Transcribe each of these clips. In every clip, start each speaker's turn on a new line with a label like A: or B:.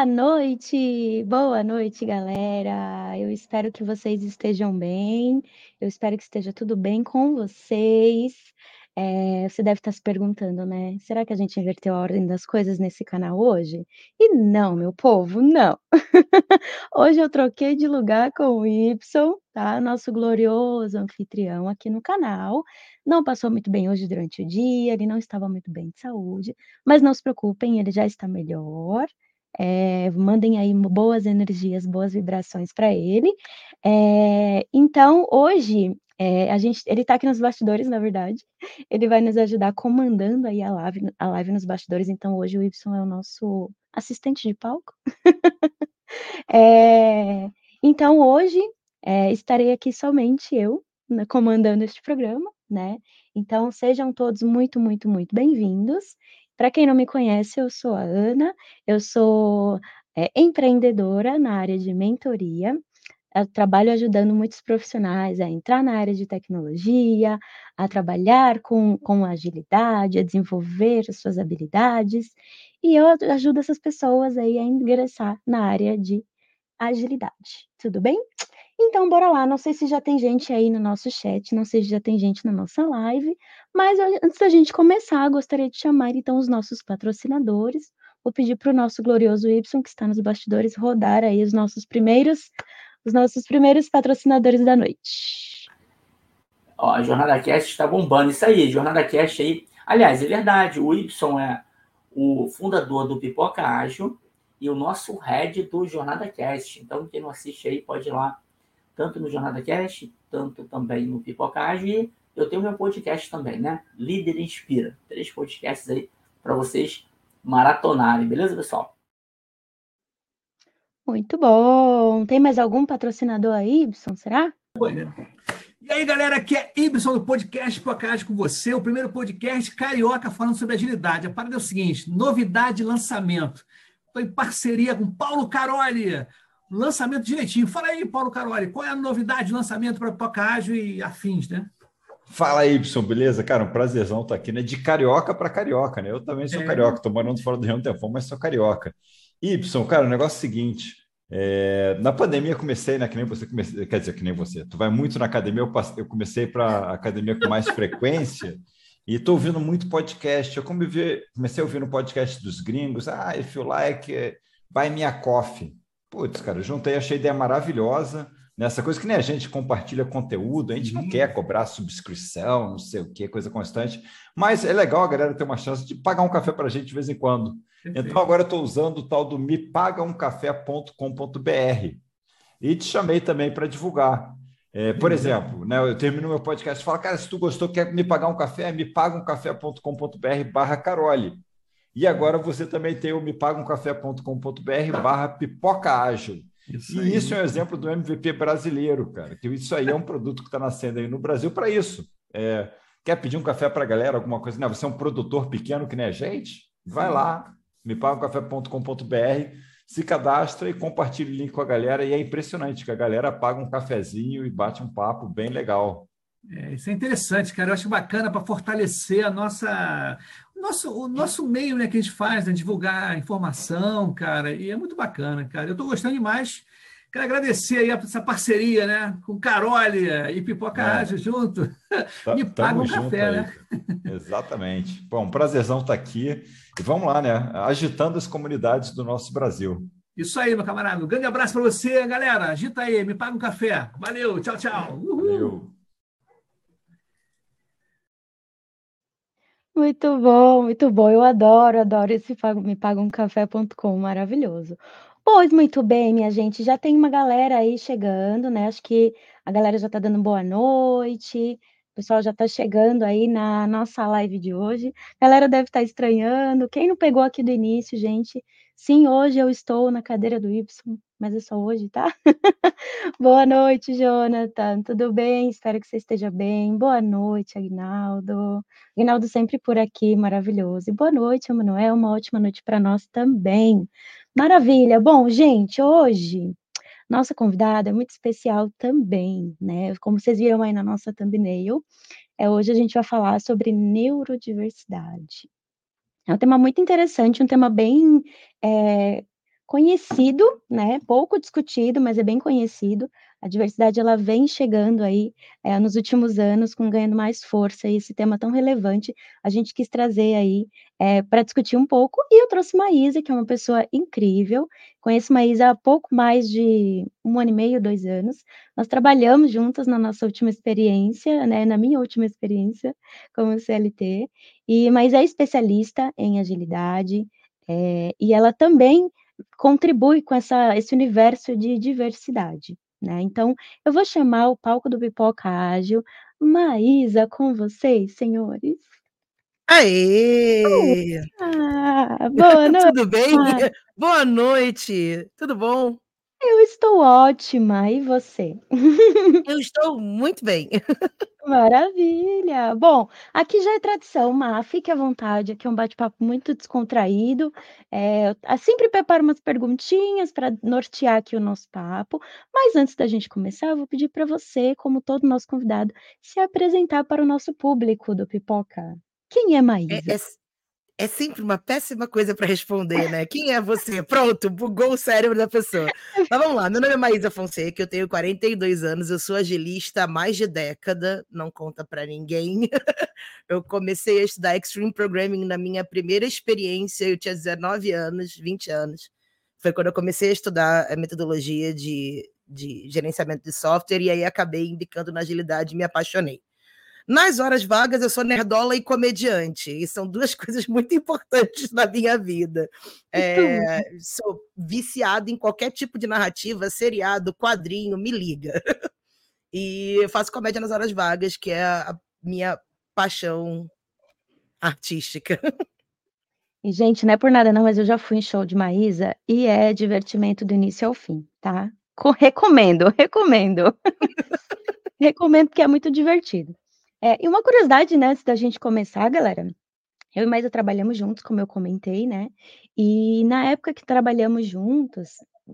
A: Boa noite, galera. Eu espero que vocês estejam bem. Eu espero que esteja tudo bem com vocês. Você deve estar se perguntando, né? Será que a gente inverteu a ordem das coisas nesse canal hoje? E não, meu povo, não. Hoje eu troquei de lugar com o Y, tá? Nosso glorioso anfitrião aqui no canal. Não passou muito bem hoje durante o dia, ele não estava muito bem de saúde, mas não se preocupem, ele já está melhor. Mandem aí boas energias, boas vibrações para ele. Então, hoje, ele está aqui nos bastidores, na verdade. Ele vai nos ajudar comandando aí a live nos bastidores. Então, hoje o Y é o nosso assistente de palco. Então, hoje, estarei aqui somente eu, né, comandando este programa, né? Então, sejam todos muito, muito, muito bem-vindos. Para quem não me conhece, eu sou a Ana, eu sou empreendedora na área de mentoria. Eu trabalho ajudando muitos profissionais a entrar na área de tecnologia, a trabalhar com agilidade, a desenvolver as suas habilidades, e eu ajudo essas pessoas aí a ingressar na área de agilidade. Tudo bem? Então, bora lá. Não sei se já tem gente aí no nosso chat, não sei se já tem gente na nossa live, mas antes da gente começar, gostaria de chamar então os nossos patrocinadores. Vou pedir para o nosso glorioso Y, que está nos bastidores, rodar aí os nossos primeiros patrocinadores da noite.
B: Ó, a Jornada Cast está bombando. Isso aí, Jornada Cast aí. Aliás, é verdade, o Y é o fundador do Pipoca Ágil e o nosso head do Jornada Cast. Então, quem não assiste aí pode ir lá, tanto no Jornada Cast, tanto também no Pipoca Ágil. E eu tenho meu podcast também, né? Líder Inspira. 3 podcasts aí para vocês maratonarem, beleza, pessoal?
A: Muito bom. Tem mais algum patrocinador aí, Y? Será?
C: E aí, galera, aqui é Ibson do podcast Podcast com você, o primeiro podcast carioca falando sobre agilidade. A parada é o seguinte, novidade lançamento. Estou em parceria com Paulo Caroli, lançamento direitinho. Fala aí, Paulo Caroli, qual é a novidade de lançamento para Pipoca Ágil e afins, né?
D: Fala aí, Y, beleza? Cara, um prazerzão estar aqui, né? De carioca para carioca, né? Eu também sou carioca, estou morando fora do Rio há um tempão, mas sou carioca. Y, cara, o negócio é o seguinte, na pandemia eu comecei, né? Que nem você, quer dizer, que nem você. Tu vai muito na academia, eu comecei para academia com mais frequência e estou ouvindo muito podcast. Eu comecei ouvindo podcast dos gringos. If you like, buy me a coffee. Putz, cara, eu juntei, achei a ideia maravilhosa. Nessa coisa que nem a gente compartilha conteúdo, a gente não quer cobrar subscrição, não sei o que, coisa constante, mas é legal a galera ter uma chance de pagar um café para a gente de vez em quando. Perfeito. Então agora eu estou usando o tal do mepagaumcafé.com.br e te chamei também para divulgar. Por exemplo, né, eu termino meu podcast e falo, cara, se tu gostou, quer me pagar um café, mepagaumcafé.com.br/Caroli. E agora você também tem o mepagaumcafé.com.br/Pipoca Ágil. Isso é um exemplo do MVP brasileiro, cara. Que isso aí é um produto que está nascendo aí no Brasil para isso. Quer pedir um café para a galera, alguma coisa? Não, você é um produtor pequeno que nem a gente? Vai lá, mepagaumcafé.com.br, se cadastra e compartilha o link com a galera. E é impressionante que a galera paga um cafezinho e bate um papo bem legal.
C: Isso é interessante, cara. Eu acho bacana para fortalecer o nosso meio, né, que a gente faz, né, divulgar informação, cara. E é muito bacana, cara. Eu estou gostando demais. Quero agradecer aí essa parceria, né, com Caroli e Pipoca Ágil junto. Me paga um café,
D: aí.
C: né?
D: Exatamente. Bom, um prazerzão estar aqui. E vamos lá, né? Agitando as comunidades do nosso Brasil.
C: Isso aí, meu camarada. Um grande abraço para você, galera. Agita aí, me paga um café. Valeu, tchau, tchau. Uhul.
D: Valeu.
A: Muito bom, muito bom. Eu adoro esse mepagaumcafé.com, maravilhoso. Pois muito bem, minha gente, já tem uma galera aí chegando, né? Acho que a galera já está dando boa noite, o pessoal já está chegando aí na nossa live de hoje. A galera deve estar estranhando. Quem não pegou aqui do início, gente? Sim, hoje eu estou na cadeira do Y, mas é só hoje, tá? Boa noite, Jonathan. Tudo bem? Espero que você esteja bem. Boa noite, Aguinaldo. Aguinaldo sempre por aqui, maravilhoso. E boa noite, Emanuel. Uma ótima noite para nós também. Maravilha. Bom, gente, hoje nossa convidada é muito especial também, né? Como vocês viram aí na nossa thumbnail, hoje a gente vai falar sobre neurodiversidade. É um tema muito interessante, um tema bem conhecido, né, pouco discutido, mas é bem conhecido. A diversidade, ela vem chegando aí, nos últimos anos, ganhando mais força, e esse tema tão relevante, a gente quis trazer aí, para discutir um pouco, e eu trouxe Maísa, que é uma pessoa incrível. Conheço Maísa há pouco mais de 1 ano e meio, 2 anos. Nós trabalhamos juntas na nossa última experiência, né, na minha última experiência como CLT, Maísa é especialista em agilidade, e ela também contribui com esse universo de diversidade, né. Então, eu vou chamar o palco do Pipoca Ágil. Maísa, com vocês, senhores.
E: Aê!
A: Boa noite,
E: Tudo bem?
A: Ma.
E: Boa noite, tudo bom?
A: Eu estou ótima, e você?
E: Eu estou muito bem.
A: Maravilha. Bom, aqui já é tradição, Má, fique à vontade, aqui é um bate-papo muito descontraído, sempre preparo umas perguntinhas para nortear aqui o nosso papo, mas antes da gente começar, eu vou pedir para você, como todo nosso convidado, se apresentar para o nosso público do Pipoca. Quem é
E: É
A: Maísa?
E: é s é sempre uma péssima coisa para responder, né. "Quem é você?" Pronto, bugou o cérebro da pessoa. Mas vamos lá, meu nome é Maísa Fonseca, eu tenho 42 anos, eu sou agilista há mais de década, não conta para ninguém. Eu comecei a estudar Extreme Programming na minha primeira experiência, eu tinha 19 anos, 20 anos. Foi quando eu comecei a estudar a metodologia de gerenciamento de software, e aí acabei embicando na agilidade e me apaixonei. Nas horas vagas, eu sou nerdola e comediante, e são 2 coisas muito importantes na minha vida.
A: Tudo.
E: Sou viciada em qualquer tipo de narrativa, seriado, quadrinho, me liga. E eu faço comédia nas horas vagas, que é a minha paixão artística.
A: E, gente, não é por nada não, mas eu já fui em show de Maísa e é divertimento do início ao fim, tá. Recomendo, recomendo. Recomendo porque é muito divertido. E uma curiosidade, né, antes da gente começar, galera, eu e Maísa trabalhamos juntos, como eu comentei, né, e na época que trabalhamos juntos,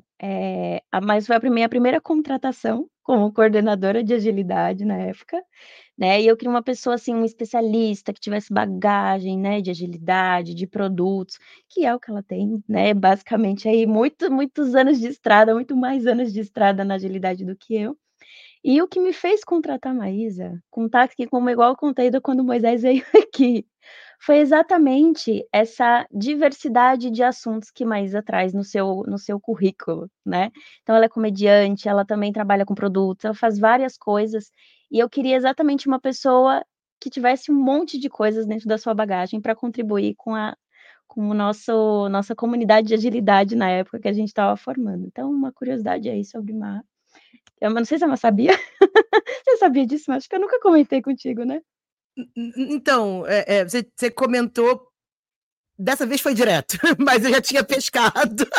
A: mas foi a minha primeira contratação como coordenadora de agilidade na época, né, e eu queria uma pessoa, assim, um especialista que tivesse bagagem, né, de agilidade, de produtos, que é o que ela tem, né, basicamente aí muitos anos de estrada, muito mais anos de estrada na agilidade do que eu. E o que me fez contratar a Maísa, contar aqui como igual eu contei da quando Moisés veio aqui, foi exatamente essa diversidade de assuntos que Maísa traz no seu currículo, né. Então ela é comediante, ela também trabalha com produtos, ela faz várias coisas, e eu queria exatamente uma pessoa que tivesse um monte de coisas dentro da sua bagagem para contribuir com o nossa comunidade de agilidade na época que a gente estava formando. Então uma curiosidade aí sobre Má. Eu não sei se ela sabia. Você sabia disso? Mas acho que eu nunca comentei contigo, né?
E: Então, você comentou, dessa vez foi direto, mas eu já tinha pescado.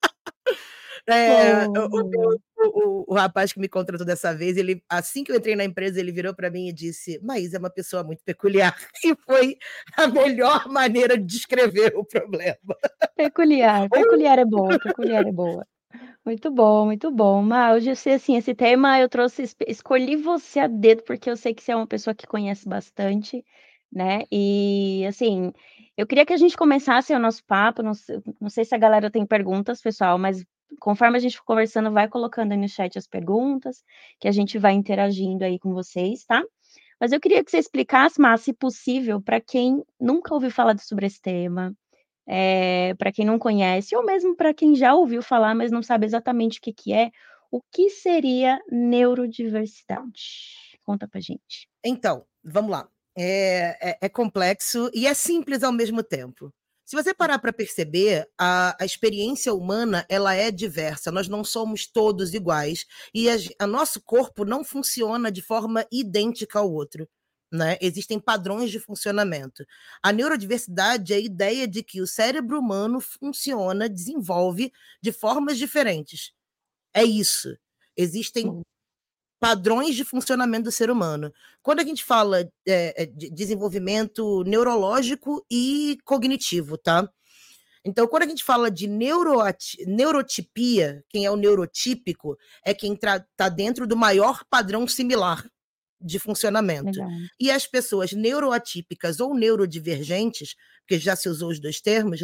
A: Boa, boa.
E: O rapaz que me contratou dessa vez, ele, assim que eu entrei na empresa, ele virou para mim e disse: "Maísa é uma pessoa muito peculiar", e foi a melhor maneira de descrever o problema.
A: Peculiar, peculiar é boa, peculiar é boa. Muito bom, muito bom. Mas hoje eu sei, assim, esse tema eu trouxe escolhi você a dedo, porque eu sei que você é uma pessoa que conhece bastante, né, e, assim, eu queria que a gente começasse o nosso papo, não sei se a galera tem perguntas, pessoal, mas conforme a gente for conversando, vai colocando aí no chat as perguntas, que a gente vai interagindo aí com vocês, tá. Mas eu queria que você explicasse, Má, se possível, para quem nunca ouviu falar sobre esse tema, para quem não conhece, ou mesmo para quem já ouviu falar, mas não sabe exatamente o que é, o que seria neurodiversidade? Conta pra gente.
E: Então, vamos lá. É complexo e é simples ao mesmo tempo. Se você parar para perceber, a experiência humana, ela é diversa, nós não somos todos iguais, e a nosso corpo não funciona de forma idêntica ao outro, né? Existem padrões de funcionamento. A neurodiversidade é a ideia de que o cérebro humano funciona, desenvolve de formas diferentes. É isso. Existem
A: Hum.
E: padrões de funcionamento do ser humano. Quando a gente fala de desenvolvimento neurológico e cognitivo, tá? Então, quando a gente fala de neurotipia, quem é o neurotípico é quem está dentro do maior padrão similar de funcionamento.
A: Legal.
E: E as pessoas neuroatípicas ou neurodivergentes, porque já se usou os dois termos, né?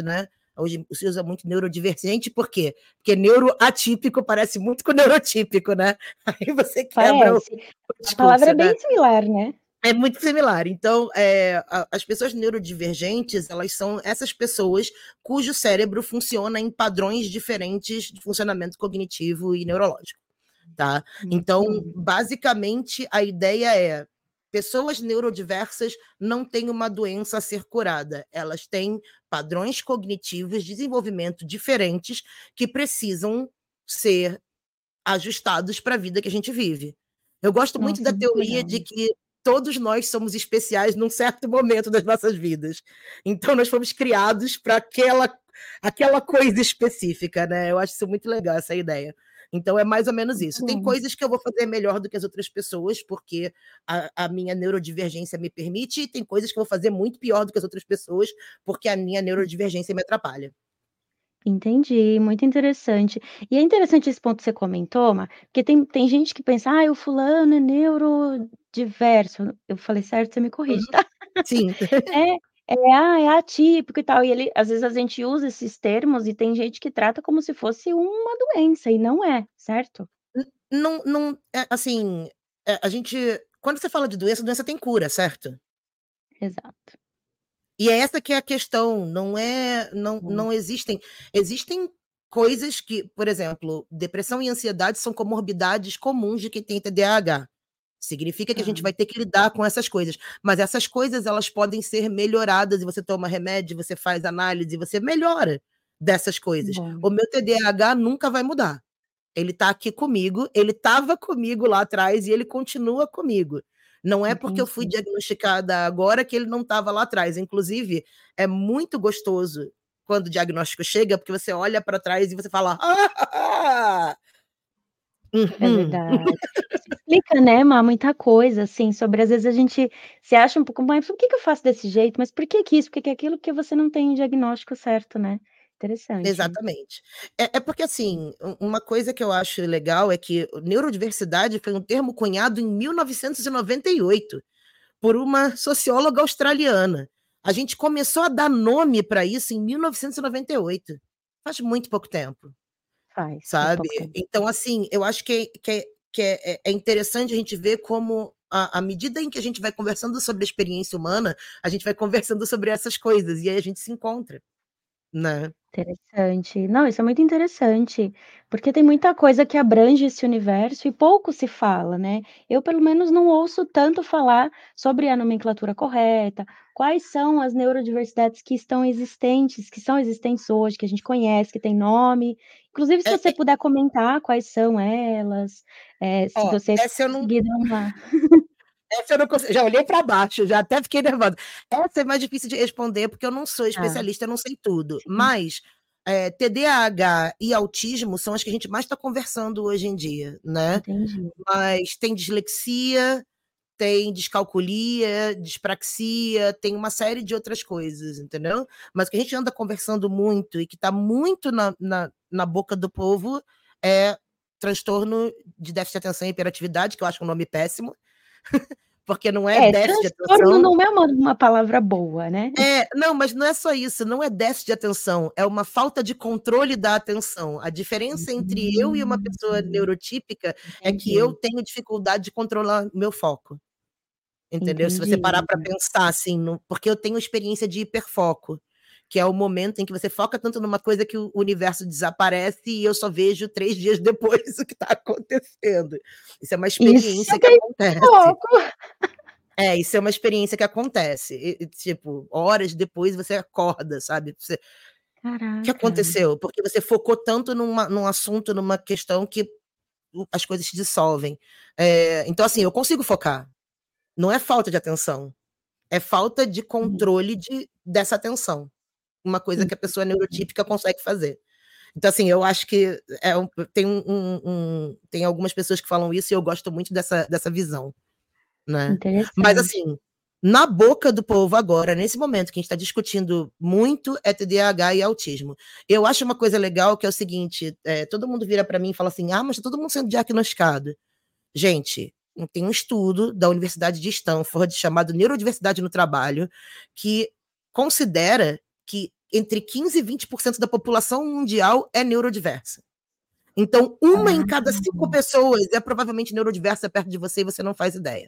E: Hoje se usa muito neurodivergente, por quê? Porque neuroatípico parece muito com neurotípico, né? Aí você quebra o
A: A palavra é
E: discurso, né?
A: bem similar, né?
E: É muito similar. Então, as pessoas neurodivergentes, elas são essas pessoas cujo cérebro funciona em padrões diferentes de funcionamento cognitivo e neurológico, tá? Então, basicamente, a ideia é pessoas neurodiversas não têm uma doença a ser curada. Elas têm padrões cognitivos, desenvolvimento diferentes que precisam ser ajustados para a vida que a gente vive. Eu gosto muito da teoria de que todos nós somos especiais num certo momento das nossas vidas. Então, nós fomos criados para aquela coisa específica, né? Eu acho isso muito legal, essa ideia. Então, é mais ou menos isso. Tem coisas que eu vou fazer melhor do que as outras pessoas, porque a minha neurodivergência me permite, e tem coisas que eu vou fazer muito pior do que as outras pessoas, porque a minha neurodivergência me atrapalha.
A: Entendi, muito interessante. E é interessante esse ponto que você comentou, porque tem gente que pensa: o fulano é neurodiverso. Eu falei certo? Você me corrige, tá?
E: Sim.
A: É atípico e tal. E às vezes a gente usa esses termos e tem gente que trata como se fosse uma doença, e não é, certo?
E: Não, assim, a gente, quando você fala de doença tem cura, certo?
A: Exato.
E: E é essa que é a questão, não existem coisas que, por exemplo, depressão e ansiedade são comorbidades comuns de quem tem TDAH. Significa que a gente vai ter que lidar com essas coisas, mas essas coisas elas podem ser melhoradas, e você toma remédio, você faz análise, você melhora dessas coisas. O meu TDAH nunca vai mudar. Ele está aqui comigo, ele estava comigo lá atrás e ele continua comigo. Não é porque eu fui diagnosticada agora que ele não estava lá atrás. Inclusive, é muito gostoso quando o diagnóstico chega, porque você olha para trás e você fala:
A: É verdade. Isso explica, né, muita coisa, assim, sobre às vezes a gente se acha um pouco: "Mas por que eu faço desse jeito? Mas por que isso? Por que aquilo?" Porque você não tem o diagnóstico certo, né. Interessante.
E: Exatamente. É porque, assim, uma coisa que eu acho legal é que neurodiversidade foi um termo cunhado em 1998 por uma socióloga australiana. A gente começou a dar nome para isso em 1998. Faz muito pouco tempo.
A: Faz
E: Sabe?
A: pouco tempo.
E: Então, assim, eu acho que é interessante a gente ver como, à medida em que a gente vai conversando sobre a experiência humana, a gente vai conversando sobre essas coisas, e aí a gente se encontra, né?
A: Interessante. Não, isso é muito interessante, porque tem muita coisa que abrange esse universo e pouco se fala, né. Eu, pelo menos, não ouço tanto falar sobre a nomenclatura correta, quais são as neurodiversidades que estão existentes, que são existentes hoje, que a gente conhece, que tem nome. Inclusive, se você puder comentar quais são elas, se você
E: Essa eu não
A: conseguir dar uma
E: Essa eu não consigo, já olhei para baixo, já até fiquei nervosa. Essa é mais difícil de responder, porque eu não sou especialista, eu não sei tudo.
A: Sim.
E: Mas, TDAH e autismo são as que a gente mais está conversando hoje em dia, né.
A: Entendi.
E: Mas tem dislexia, tem descalculia, dispraxia, tem uma série de outras coisas, entendeu. Mas o que a gente anda conversando muito e que está muito na boca do povo é transtorno de déficit de atenção e hiperatividade, que eu acho um nome péssimo, porque não é déficit de
A: transtorno
E: atenção.
A: não é uma palavra boa, né.
E: Não, mas não é só isso, não é déficit de atenção, é uma falta de controle da atenção. A diferença entre eu e uma pessoa neurotípica é que eu
A: Entendi.
E: tenho dificuldade de controlar meu foco. Entendeu? Se você
A: Entendi.
E: parar para pensar, assim, porque eu tenho experiência de hiperfoco, que é o momento em que você foca tanto numa coisa que o universo desaparece e eu só vejo 3 dias depois o que está acontecendo. Isso é uma experiência que acontece. Isso é uma experiência que acontece. Tipo, horas depois você acorda, sabe? Você: "O que
A: Caraca.
E: aconteceu?" Porque você focou tanto num assunto, numa questão que as coisas se dissolvem. Então, assim, eu consigo focar. Não é falta de atenção, é falta de controle dessa atenção. Uma coisa que a pessoa neurotípica consegue fazer. Então, assim, eu acho que tem algumas pessoas que falam isso e eu gosto muito dessa visão, né. Mas,
A: Interessante.
E: assim, na boca do povo agora, nesse momento que a gente está discutindo muito é TDAH e autismo. Eu acho uma coisa legal que é o seguinte, todo mundo vira para mim e fala assim: mas tá todo mundo sendo diagnosticado. Gente, tem um estudo da Universidade de Stanford chamado Neurodiversidade no Trabalho, que considera que entre 15% e 20% da população mundial é neurodiversa. Então, uma em cada 5 pessoas é provavelmente neurodiversa perto de você e você não faz ideia.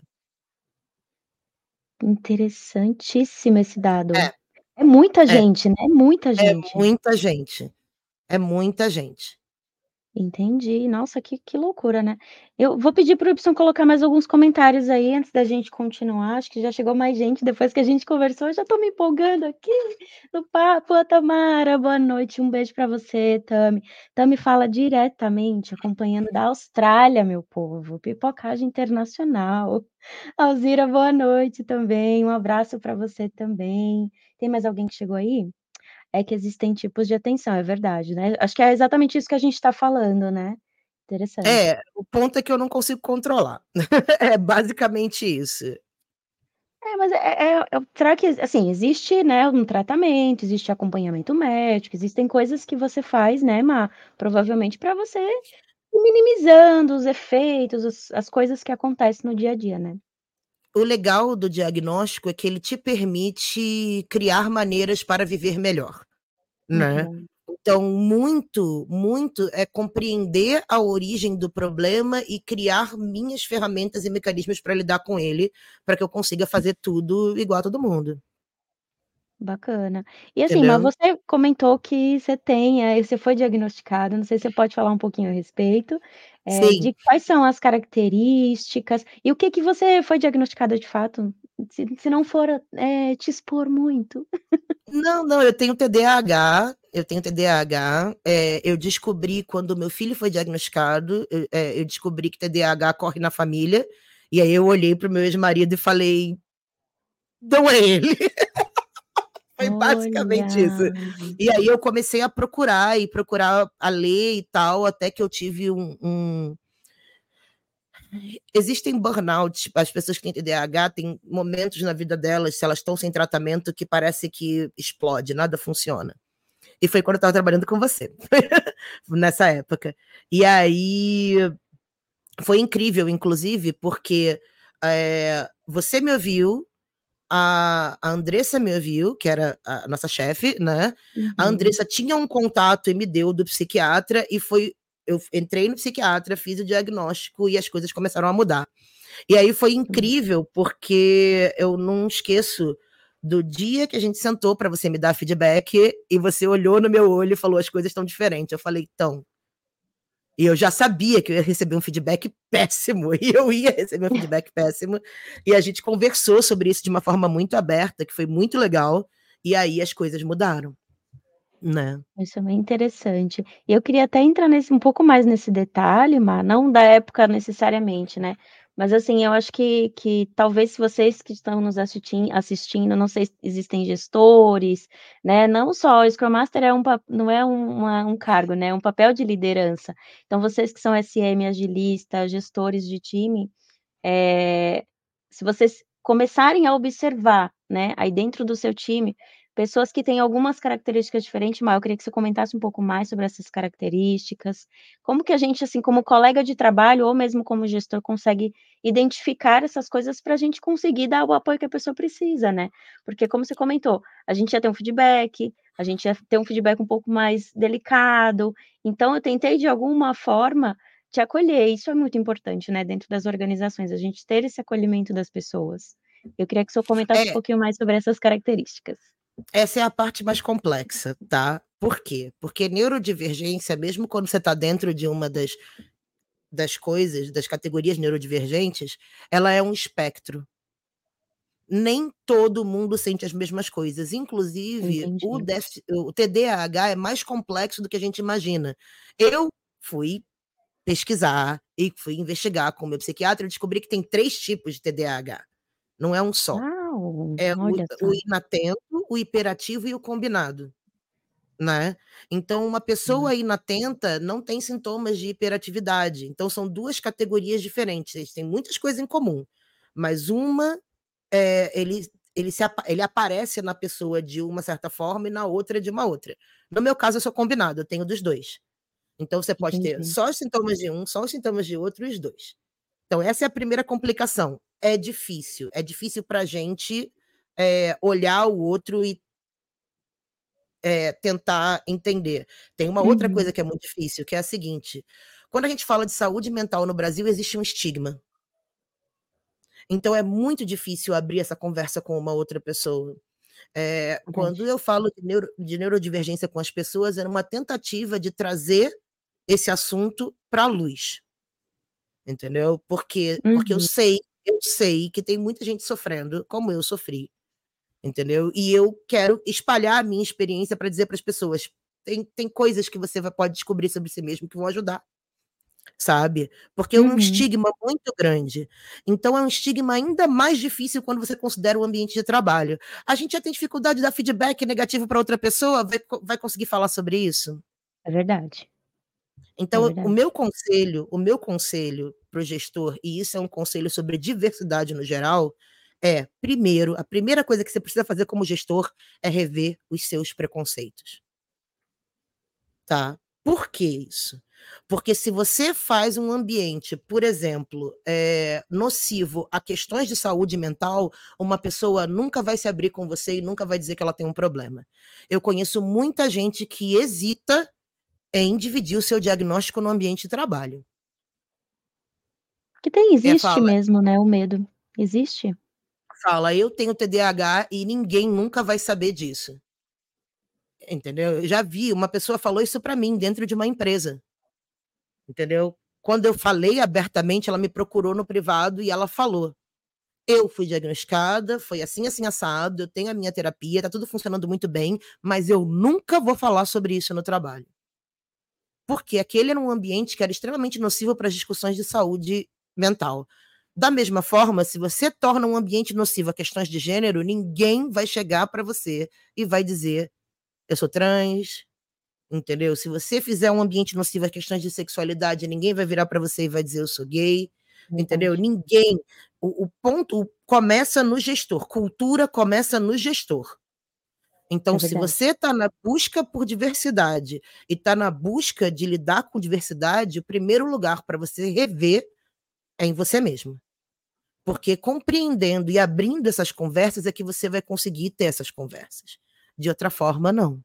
A: Interessantíssimo esse dado.
E: É.
A: É muita
E: É.
A: gente, né? Muita
E: É
A: gente.
E: muita gente. É muita gente.
A: Entendi. Nossa, que loucura, né? Eu vou pedir para o Y colocar mais alguns comentários aí antes da gente continuar. Acho que já chegou mais gente depois que a gente conversou. Eu já estou me empolgando aqui no papo. Ô, Tamara, boa noite. Um beijo para você, Tami. Tami fala diretamente, acompanhando da Austrália, meu povo. Pipocagem internacional. Alzira, boa noite também. Um abraço para você também. Tem mais alguém que chegou aí? É que existem tipos de atenção, é verdade, né. Acho que é exatamente isso que a gente está falando, né. Interessante.
E: O ponto é que eu não consigo controlar. É basicamente isso.
A: Mas será que, assim, existe, né, um tratamento, existe acompanhamento médico, existem coisas que você faz, né, provavelmente para você ir minimizando os efeitos, as coisas que acontecem no dia a dia, né.
E: O legal do diagnóstico é que ele te permite criar maneiras para viver melhor,
A: Muito
E: né.
A: bom.
E: Então muito, muito é compreender a origem do problema e criar minhas ferramentas e mecanismos para lidar com ele, para que eu consiga fazer tudo igual a todo mundo.
A: Bacana. E assim, mas
E: Entendeu?
A: você comentou que você foi diagnosticado, não sei se você pode falar um pouquinho a respeito,
E: Sim.
A: de quais são as características e o que que você foi diagnosticada de fato, se não for, te expor muito.
E: Não, eu tenho TDAH, eu descobri quando meu filho foi diagnosticado, eu descobri que TDAH corre na família, e aí eu olhei para o meu ex-marido e falei: "Não é ele". Foi basicamente isso.
A: Olha.
E: E aí eu comecei a procurar, a ler e tal, até que eu tive existem burnout, as pessoas que têm TDAH têm momentos na vida delas, se elas estão sem tratamento, que parece que explode, nada funciona. E foi quando eu estava trabalhando com você, nessa época. E aí foi incrível, inclusive, porque você me ouviu, a Andressa me ouviu, que era a nossa chefe, né? A
A: Uhum.
E: Andressa tinha um contato e me deu do psiquiatra, e eu entrei no psiquiatra, fiz o diagnóstico e as coisas começaram a mudar. E aí foi incrível, porque eu não esqueço do dia que a gente sentou para você me dar feedback e você olhou no meu olho e falou: as coisas estão diferentes. Eu falei: então. E eu já sabia que eu ia receber um feedback péssimo, e eu ia receber um feedback péssimo, e a gente conversou sobre isso de uma forma muito aberta, que foi muito legal, e aí as coisas mudaram, né.
A: Isso é bem interessante. E eu queria até entrar um pouco mais nesse detalhe, não da época necessariamente, né, mas assim, eu acho que talvez se vocês que estão nos assistindo, não sei se existem gestores, né, não só o Scrum Master não é um cargo, né, é um papel de liderança. Então vocês que são SM, agilista, gestores de time, se vocês começarem a observar, né, aí dentro do seu time, pessoas que têm algumas características diferentes, eu queria que você comentasse um pouco mais sobre essas características. Como que a gente, assim, como colega de trabalho ou mesmo como gestor, consegue identificar essas coisas para a gente conseguir dar o apoio que a pessoa precisa, né? Porque como você comentou, a gente ia ter um feedback, a gente ia ter um feedback um pouco mais delicado, então eu tentei de alguma forma te acolher, isso é muito importante, né, dentro das organizações, a gente ter esse acolhimento das pessoas. Eu queria que o senhor comentasse um
E: É,
A: pouquinho mais sobre essas características.
E: essa é a parte mais complexa, tá. Por quê? Porque neurodivergência, mesmo quando você está dentro de uma das coisas, das categorias neurodivergentes, ela é um espectro. Nem todo mundo sente as mesmas coisas, inclusive
A: Entendi.
E: o TDAH é mais complexo do que a gente imagina. Eu fui pesquisar e fui investigar com o meu psiquiatra, eu descobri que tem 3 tipos de TDAH, não é um só.
A: Uau!
E: É
A: Olha
E: o
A: só.
E: inatento, o hiperativo e o combinado, né. Então uma
A: Hum,
E: pessoa inatenta não tem sintomas de hiperatividade, então são 2 categorias diferentes, eles têm muitas coisas em comum, mas uma ele aparece na pessoa de uma certa forma e na outra de uma outra. No meu caso eu sou combinado, eu tenho dos 2. Então você pode ter
A: entendi.
E: só os sintomas de um, só os sintomas de outro e os 2. Então essa é a primeira complicação. É difícil pra gente, olhar o outro e tentar entender. Tem uma outra coisa que é muito difícil, que é a seguinte: quando a gente fala de saúde mental no Brasil, existe um estigma. Então é muito difícil abrir essa conversa com uma outra pessoa. Quando eu falo de neurodivergência com as pessoas, é uma tentativa de trazer esse assunto para a luz. Entendeu? Porque eu sei que tem muita gente sofrendo como eu sofri. Entendeu? E eu quero espalhar a minha experiência para dizer para as pessoas: tem coisas que você pode descobrir sobre si mesmo que vão ajudar, sabe? Porque é um estigma muito grande. Então é um estigma ainda mais difícil quando você considera o ambiente de trabalho. A gente já tem dificuldade de dar feedback negativo para outra pessoa, vai conseguir falar sobre isso?
A: É verdade.
E: Então,
A: verdade.
E: o meu conselho para o gestor, e isso é um conselho sobre diversidade no geral, primeiro, a primeira coisa que você precisa fazer como gestor é rever os seus preconceitos. Tá? Por que isso? Porque se você faz um ambiente, por exemplo, nocivo a questões de saúde mental, uma pessoa nunca vai se abrir com você e nunca vai dizer que ela tem um problema. Eu conheço muita gente que hesita em dividir o seu diagnóstico no ambiente de trabalho.
A: Que existe mesmo, né, o medo. Existe.
E: Fala, eu tenho TDAH e ninguém nunca vai saber disso. Entendeu? Eu já vi, uma pessoa falou isso para mim dentro de uma empresa. Entendeu? Quando eu falei abertamente, ela me procurou no privado e ela falou: eu fui diagnosticada, foi assim, assim, assado, eu tenho a minha terapia, tá tudo funcionando muito bem, mas eu nunca vou falar sobre isso no trabalho. Porque aquele era um ambiente que era extremamente nocivo para as discussões de saúde mental. Da mesma forma, se você torna um ambiente nocivo a questões de gênero, ninguém vai chegar para você e vai dizer: eu sou trans, entendeu? Se você fizer um ambiente nocivo a questões de sexualidade, ninguém vai virar para você e vai dizer: eu sou gay, entendeu? Ninguém. O ponto começa no gestor, cultura começa no gestor. Então, se você está na busca por diversidade e está na busca de lidar com diversidade, o primeiro lugar para você rever é em você mesmo. Porque compreendendo e abrindo essas conversas é que você vai conseguir ter essas conversas. De outra forma, não.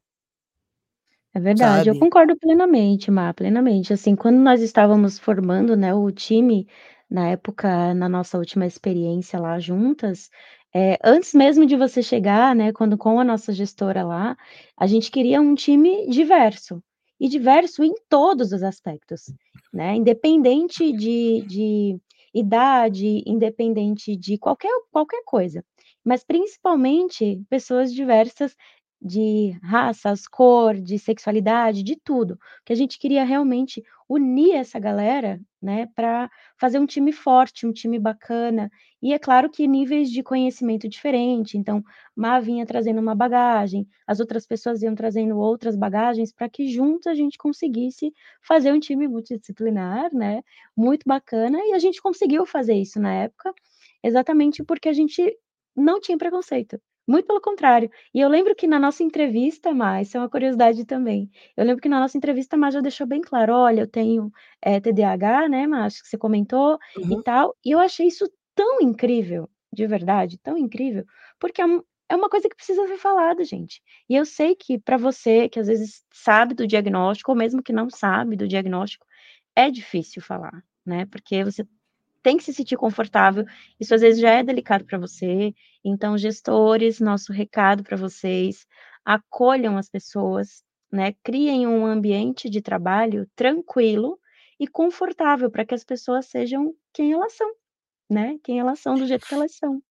A: É verdade, eu
E: Sabe?
A: concordo plenamente, Má, plenamente. Assim, quando nós estávamos formando, né, o time, na época, na nossa última experiência lá juntas, antes mesmo de você chegar, né, quando com a nossa gestora lá, a gente queria um time diverso, e diverso em todos os aspectos, né, independente de idade, independente de qualquer coisa, mas principalmente pessoas diversas de raças, cor, de sexualidade, de tudo, que a gente queria realmente unir essa galera, né, para fazer um time forte, um time bacana, e é claro que níveis de conhecimento diferente, então, Má vinha trazendo uma bagagem, as outras pessoas iam trazendo outras bagagens, para que juntos a gente conseguisse fazer um time multidisciplinar, né, muito bacana, e a gente conseguiu fazer isso na época, exatamente porque a gente não tinha preconceito, muito pelo contrário. E eu lembro que na nossa entrevista, Má, isso é uma curiosidade também, eu lembro que na nossa entrevista a Má já deixou bem claro: "Olha, eu tenho, TDAH, né, Má, acho que você comentou, e tal", e eu achei isso tão incrível, de verdade, tão incrível, porque é uma coisa que precisa ser falada, gente. E eu sei que para você, que às vezes sabe do diagnóstico, ou mesmo que não sabe do diagnóstico, é difícil falar, né, porque você tem que se sentir confortável, isso às vezes já é delicado para você, então gestores, nosso recado para vocês, acolham as pessoas, né, criem um ambiente de trabalho tranquilo e confortável para que as pessoas sejam quem elas são, né, quem elas são do jeito que elas são.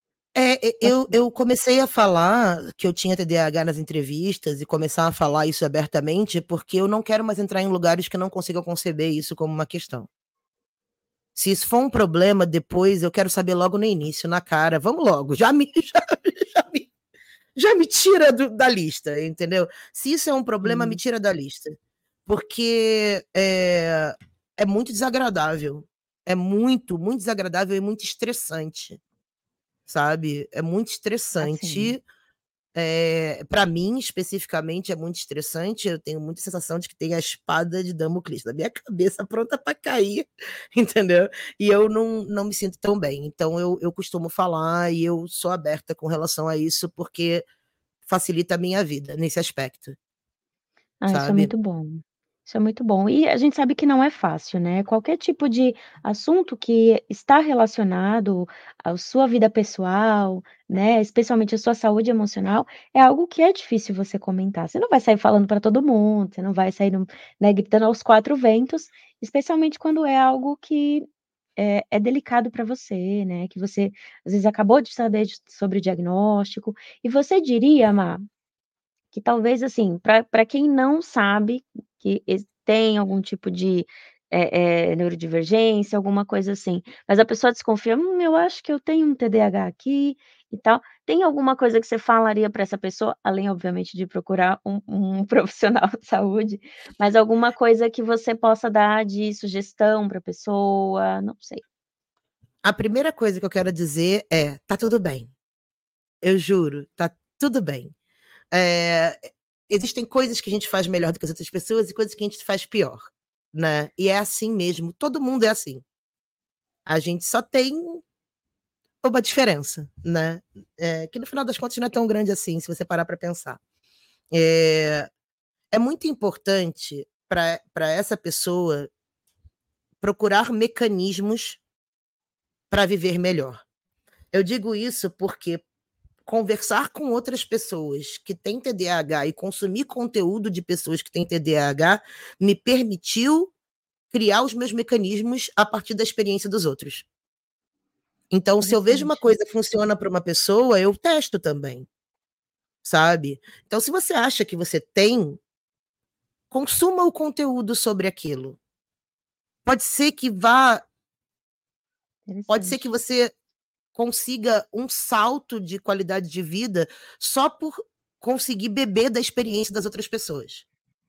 E: Eu comecei a falar que eu tinha TDAH nas entrevistas e começar a falar isso abertamente, porque eu não quero mais entrar em lugares que não consigam conceber isso como uma questão. Se isso for um problema depois, eu quero saber logo no início, na cara, vamos logo, já me tira da lista, entendeu? Se isso é um problema, me tira da lista. Porque é muito desagradável. É muito, muito desagradável e muito estressante, sabe? É muito estressante. Para mim, especificamente, é muito estressante. Eu tenho muita sensação de que tem a espada de Damocles na minha cabeça pronta para cair, entendeu? E eu não me sinto tão bem. Então, eu costumo falar e eu sou aberta com relação a isso, porque facilita a minha vida nesse aspecto,
A: Ah, isso é
E: sabe?
A: muito bom. Isso é muito bom. E a gente sabe que não é fácil, né? Qualquer tipo de assunto que está relacionado à sua vida pessoal, né? Especialmente a sua saúde emocional, é algo que é difícil você comentar. Você não vai sair falando para todo mundo, você não vai sair, né, gritando aos quatro ventos, especialmente quando é algo que é delicado para você, né? Que você às vezes acabou de saber sobre o diagnóstico. E você diria, Má, que talvez, assim, para quem não sabe que tem algum tipo de, neurodivergência, alguma coisa assim, mas a pessoa desconfia: eu acho que eu tenho um TDAH aqui e tal". Tem alguma coisa que você falaria para essa pessoa, além, obviamente, de procurar um profissional de saúde, mas alguma coisa que você possa dar de sugestão para a pessoa? Não sei.
E: A primeira coisa que eu quero dizer é: tá tudo bem. Eu juro, tá tudo bem. Eh, Existem coisas que a gente faz melhor do que as outras pessoas e coisas que a gente faz pior, né? E é assim mesmo, todo mundo é assim. A gente só tem uma diferença, né? Que no final das contas não é tão grande assim, se você parar para pensar. É, é muito importante para essa pessoa procurar mecanismos para viver melhor. Eu digo isso porque conversar com outras pessoas que têm TDAH e consumir conteúdo de pessoas que têm TDAH me permitiu criar os meus mecanismos a partir da experiência dos outros. Então, se eu vejo uma
A: Interessante.
E: coisa funciona para uma pessoa, eu testo também, sabe? Então, se você acha que você tem, consuma o conteúdo sobre aquilo. Pode ser que pode ser que
A: Interessante.
E: você consiga um salto de qualidade de vida só por conseguir beber da experiência das outras pessoas,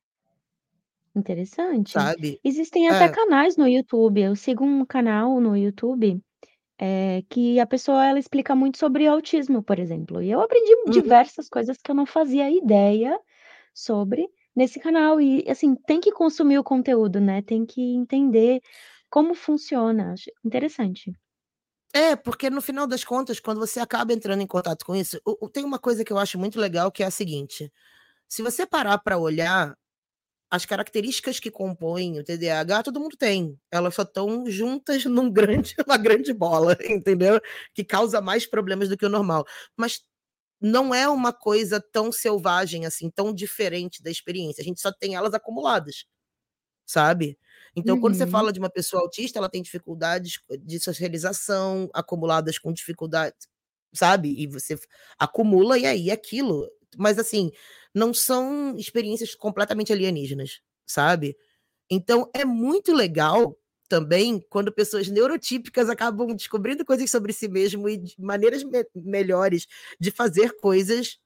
A: Interessante.
E: sabe?
A: Existem até
E: É.
A: canais no YouTube, eu sigo um canal no YouTube, que a pessoa ela explica muito sobre autismo, por exemplo, e eu aprendi
E: Uhum.
A: diversas coisas que eu não fazia ideia sobre nesse canal e, assim, tem que consumir o conteúdo, né, tem que entender como funciona, acho interessante.
E: Porque no final das contas, quando você acaba entrando em contato com isso, tem uma coisa que eu acho muito legal que é a seguinte: se você parar para olhar, as características que compõem o TDAH, todo mundo tem. Elas só estão juntas uma grande bola, entendeu? Que causa mais problemas do que o normal. Mas não é uma coisa tão selvagem assim, tão diferente da experiência. A gente só tem elas acumuladas, sabe? Então, quando você
A: Uhum.
E: fala de uma pessoa autista, ela tem dificuldades de socialização acumuladas com dificuldades, sabe? E você acumula e aí é aquilo. Mas assim, não são experiências completamente alienígenas, sabe? Então é muito legal também quando pessoas neurotípicas acabam descobrindo coisas sobre si mesmo e de maneiras melhores de fazer coisas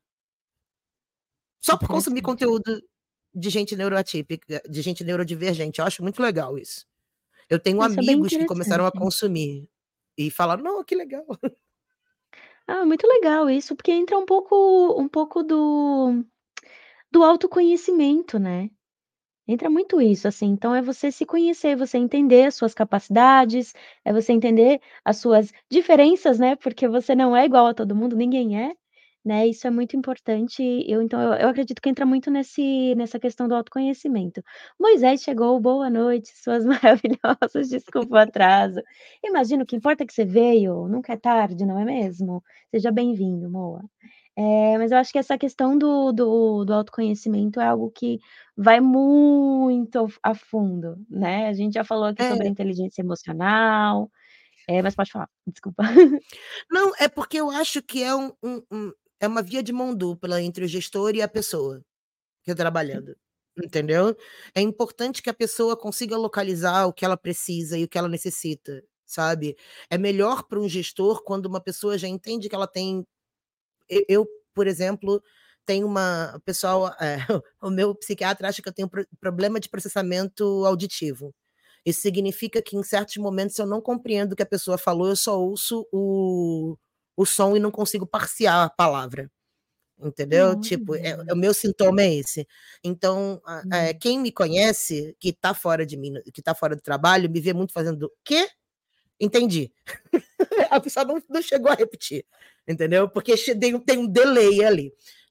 E: só por consumir
A: Interessante.
E: conteúdo de gente neuroatípica, de gente neurodivergente. Eu acho muito legal isso. Eu tenho
A: Ah, isso é bem
E: amigos que começaram a
A: interessante.
E: consumir e falaram: "Não, que legal".
A: Ah, muito legal isso, porque entra um pouco do autoconhecimento, né. Entra muito isso, assim, então é você se conhecer, você entender as suas capacidades, é você entender as suas diferenças, né, porque você não é igual a todo mundo, ninguém é, né, isso é muito importante, eu acredito que entra muito nessa questão do autoconhecimento. Moisés chegou, boa noite, suas maravilhosas, desculpa o atraso. Imagino, o que importa é que você veio, nunca é tarde, não é mesmo? Seja bem-vindo, Moa. Mas eu acho que essa questão do autoconhecimento é algo que vai muito a fundo, né. A gente já falou aqui sobre
E: É.
A: inteligência emocional, mas pode falar, desculpa.
E: Não, é porque eu acho que é uma via de mão dupla entre o gestor e a pessoa que está
A: Sim,
E: trabalhando, entendeu? É importante que a pessoa consiga localizar o que ela precisa e o que ela necessita, sabe? É melhor para um gestor quando uma pessoa já entende que ela tem eu, por exemplo, tenho uma o pessoal, o meu psiquiatra acha que eu tenho problema de processamento auditivo. Isso significa que em certos momentos eu não compreendo o que a pessoa falou, eu só ouço o som e não consigo parsear a palavra, entendeu? Tipo,
A: olha.
E: o meu sintoma é esse. Então,
A: Hum,
E: quem me conhece, que está fora de mim, que está fora do trabalho, me vê muito fazendo: "Quê? Entendi". A pessoa não chegou a repetir, entendeu? Porque tem um delay ali.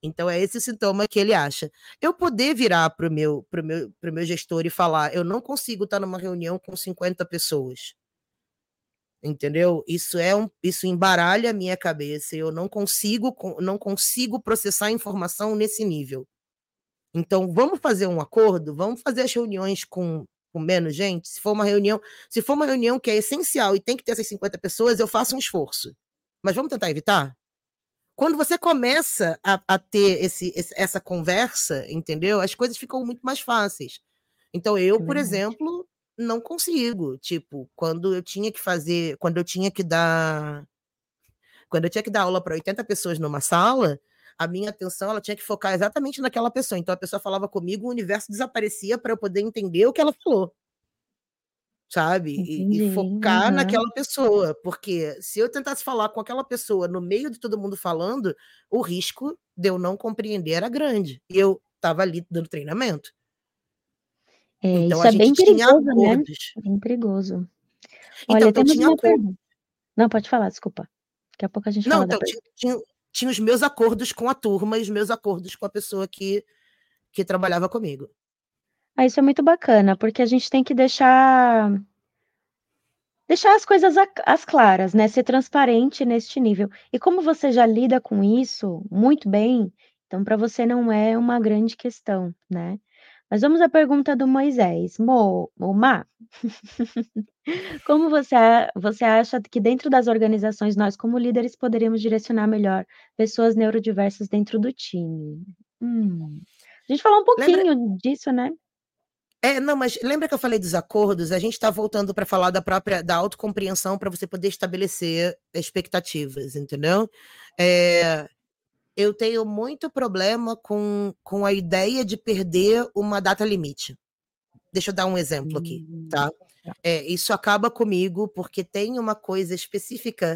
E: Então, é esse o sintoma que ele acha. Eu poder virar para o meu gestor e falar, eu não consigo estar numa reunião com 50 pessoas. Entendeu? Isso embaralha a minha cabeça. Eu não consigo processar a informação nesse nível. Então, vamos fazer um acordo? Vamos fazer as reuniões com menos gente? Se for uma reunião que é essencial e tem que ter essas 50 pessoas, eu faço um esforço. Mas vamos tentar evitar? Quando você começa a ter essa conversa, entendeu? As coisas ficam muito mais fáceis. Então, eu, por exemplo, não consigo. Tipo, quando eu tinha que dar aula para 80 pessoas numa sala, a minha atenção ela tinha que focar exatamente naquela pessoa. Então, a pessoa falava comigo, o universo desaparecia para eu poder entender o que ela falou. Sabe? E focar naquela pessoa, porque se eu tentasse falar com aquela pessoa no meio de todo mundo falando, o risco de eu não compreender era grande. E eu estava ali dando treinamento. Então,
A: isso
E: a
A: é bem
E: gente tinha
A: perigoso, né?
E: acordos.
A: Bem perigoso.
E: Então,
A: Olha, temos
E: tinha
A: uma
E: acordo.
A: pergunta. Não, pode falar, desculpa. Daqui a pouco a gente
E: Não,
A: fala da
E: então,
A: pergunta.
E: tinha os meus acordos com a turma e os meus acordos com a pessoa que trabalhava comigo.
A: Isso é muito bacana, porque a gente tem que deixar as coisas as claras, né? Ser transparente neste nível. E como você já lida com isso muito bem, então para você não é uma grande questão, né? Mas vamos à pergunta do Moisés. Má, como você acha que dentro das organizações nós, como líderes, poderíamos direcionar melhor pessoas neurodiversas dentro do time? A gente falou um pouquinho disso, né?
E: Não, mas lembra que eu falei dos acordos? A gente está voltando para falar da autocompreensão para você poder estabelecer expectativas, entendeu? Eu tenho muito problema com a ideia de perder uma data limite. Deixa eu dar um exemplo aqui, tá? Isso acaba comigo porque tem uma coisa específica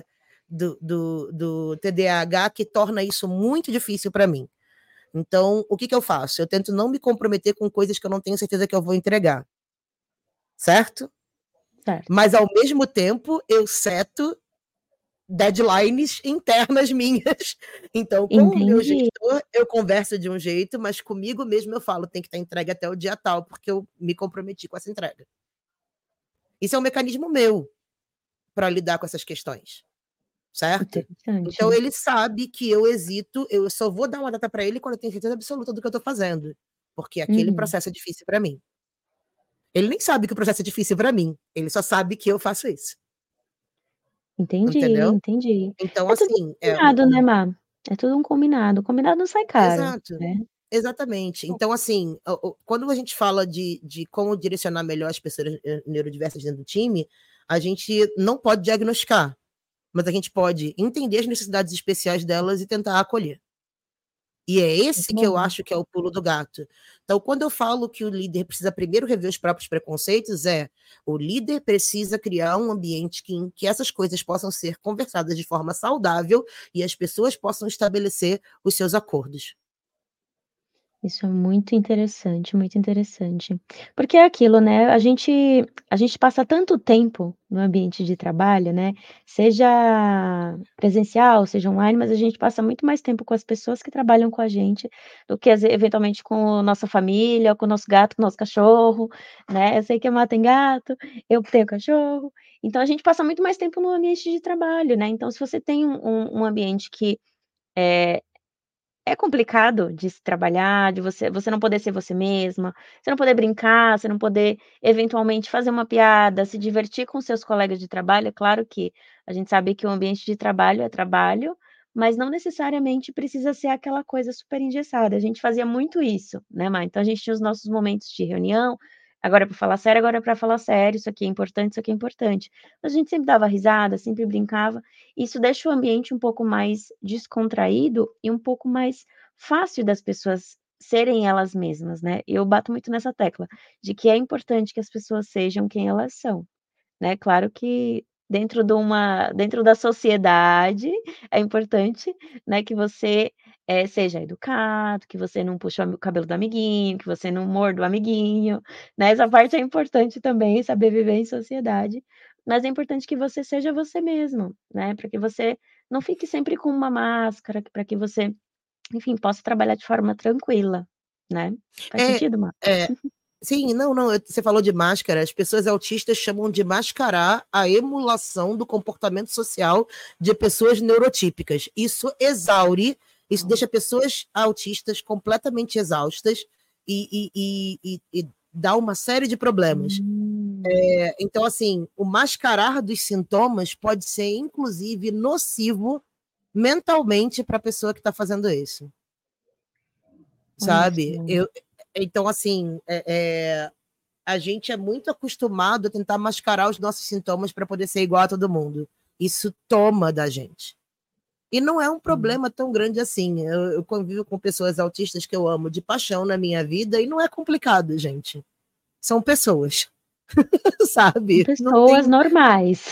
E: do TDAH que torna isso muito difícil para mim. Então, o que eu faço? Eu tento não me comprometer com coisas que eu não tenho certeza que eu vou entregar. Certo?
A: Certo.
E: Mas, ao mesmo tempo, eu seto deadlines internas minhas. Então, com o meu gestor, eu converso de um jeito, mas comigo mesmo eu falo, tem que estar entregue até o dia tal, porque eu me comprometi com essa entrega. Isso é um mecanismo meu para lidar com essas questões. Certo? Então, ele sabe que eu hesito, eu só vou dar uma data para ele quando eu tenho certeza absoluta do que eu estou fazendo, porque aquele processo é difícil para mim. Ele nem sabe que o processo é difícil para mim, ele só sabe que eu faço isso.
A: Entendi.
E: Então,
A: É tudo
E: assim...
A: combinado, né, Má? É tudo um combinado. Combinado não sai caro.
E: Exato.
A: Né?
E: Exatamente. Então, assim, quando a gente fala de como direcionar melhor as pessoas neurodiversas dentro do time, a gente não pode diagnosticar, mas a gente pode entender as necessidades especiais delas e tentar acolher. E é esse que eu acho que é o pulo do gato. Então, quando eu falo que o líder precisa primeiro rever os próprios preconceitos, o líder precisa criar um ambiente em que essas coisas possam ser conversadas de forma saudável e as pessoas possam estabelecer os seus acordos.
A: Isso é muito interessante, muito interessante. Porque é aquilo, né, a gente passa tanto tempo no ambiente de trabalho, né, seja presencial, seja online, mas a gente passa muito mais tempo com as pessoas que trabalham com a gente, do que eventualmente com nossa família, com o nosso gato, com o nosso cachorro, né. Eu sei que a Má tem gato, eu tenho cachorro, então a gente passa muito mais tempo no ambiente de trabalho, né. Então se você tem um ambiente que é complicado de se trabalhar, de você não poder ser você mesma, você não poder brincar, você não poder eventualmente fazer uma piada, se divertir com seus colegas de trabalho. É claro que a gente sabe que o ambiente de trabalho é trabalho, mas não necessariamente precisa ser aquela coisa super engessada. A gente fazia muito isso, né, Má? Então a gente tinha os nossos momentos de reunião, agora é para falar sério, agora é para falar sério, isso aqui é importante, isso aqui é importante. A gente sempre dava risada, sempre brincava. Isso deixa o ambiente um pouco mais descontraído e um pouco mais fácil das pessoas serem elas mesmas, né. Eu bato muito nessa tecla, de que é importante que as pessoas sejam quem elas são, né. Claro que dentro da sociedade, é importante, né, que você, seja educado, que você não puxe o cabelo do amiguinho, que você não morda o amiguinho, né. Essa parte é importante também, saber viver em sociedade, mas é importante que você seja você mesmo, né, para que você não fique sempre com uma máscara, para que você enfim, possa trabalhar de forma tranquila, né. Faz
E: É,
A: sentido, Má?
E: sim, não, você falou de máscara, as pessoas autistas chamam de mascarar a emulação do comportamento social de pessoas neurotípicas. Isso exaure, isso deixa pessoas autistas completamente exaustas e dá uma série de problemas. Então, assim, o mascarar dos sintomas pode ser, inclusive, nocivo mentalmente para a pessoa que está fazendo isso.
A: Olha
E: Sabe?
A: só.
E: Então, assim, a gente é muito acostumado a tentar mascarar os nossos sintomas para poder ser igual a todo mundo. Isso toma da gente. E não é um problema tão grande assim. Eu convivo com pessoas autistas que eu amo de paixão na minha vida e não é complicado, gente. São pessoas. Sabe? Não
A: Pessoas
E: tem.
A: normais.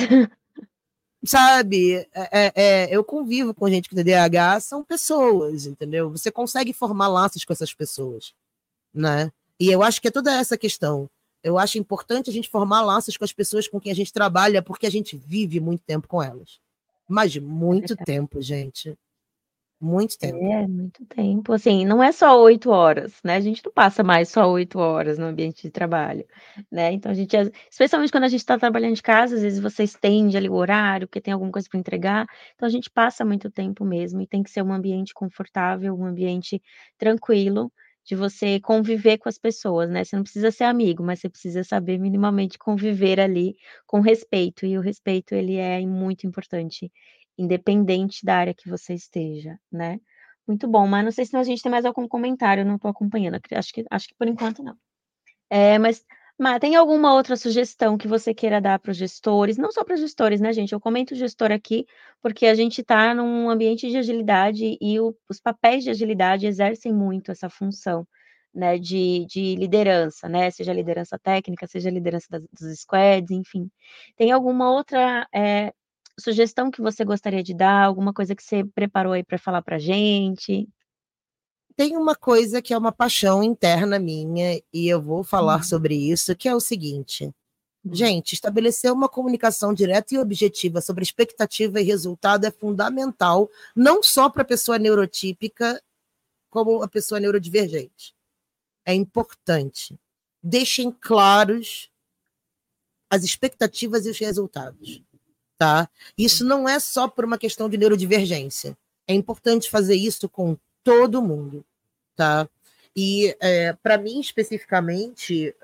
E: Sabe? Eu convivo com gente com TDAH, são pessoas, entendeu? Você consegue formar laços com essas pessoas, né? E eu acho que é toda essa questão. Eu acho importante a gente formar laços com as pessoas com quem a gente trabalha, porque a gente vive muito tempo com elas. Mas muito tempo, gente. Muito tempo.
A: É, muito tempo. Assim, não é só 8 horas, né, a gente não passa mais só 8 horas no ambiente de trabalho, né, então a gente especialmente quando a gente está trabalhando de casa, às vezes você estende ali o horário, porque tem alguma coisa para entregar, então a gente passa muito tempo mesmo e tem que ser um ambiente confortável, um ambiente tranquilo, de você conviver com as pessoas, né, você não precisa ser amigo, mas você precisa saber minimamente conviver ali com respeito, e o respeito ele é muito importante, independente da área que você esteja, né. Muito bom, mas não sei se a gente tem mais algum comentário, eu não estou acompanhando, acho que por enquanto não. Mas, Má, tem alguma outra sugestão que você queira dar para os gestores, não só para os gestores, né, gente, eu comento gestor aqui, porque a gente está num ambiente de agilidade e os papéis de agilidade exercem muito essa função, né, de liderança, né, seja liderança técnica, seja liderança dos squads, enfim. Tem alguma outra, sugestão que você gostaria de dar, alguma coisa que você preparou aí para falar pra gente?
E: Tem uma coisa que é uma paixão interna minha, e eu vou falar
A: Hum.
E: sobre isso, que é o seguinte.
A: Hum.
E: Gente, estabelecer uma comunicação direta e objetiva sobre expectativa e resultado é fundamental, não só para a pessoa neurotípica, como a pessoa neurodivergente. É importante. Deixem claros as expectativas e os resultados, tá? Isso não é só por uma questão de neurodivergência. É importante fazer isso com todo mundo, tá? E para mim especificamente,